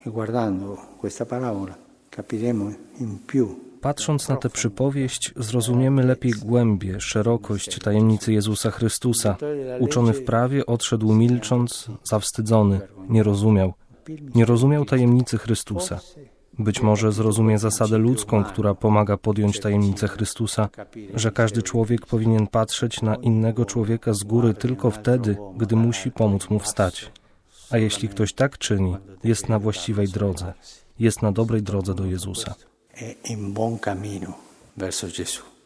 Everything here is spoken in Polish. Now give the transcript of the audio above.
Patrząc na tę przypowieść, zrozumiemy lepiej głębię, szerokość tajemnicy Jezusa Chrystusa. Uczony w prawie odszedł milcząc, zawstydzony, nie rozumiał tajemnicy Chrystusa. Być może zrozumie zasadę ludzką, która pomaga podjąć tajemnicę Chrystusa, że każdy człowiek powinien patrzeć na innego człowieka z góry tylko wtedy, gdy musi pomóc mu wstać. A jeśli ktoś tak czyni, jest na właściwej drodze, jest na dobrej drodze do Jezusa.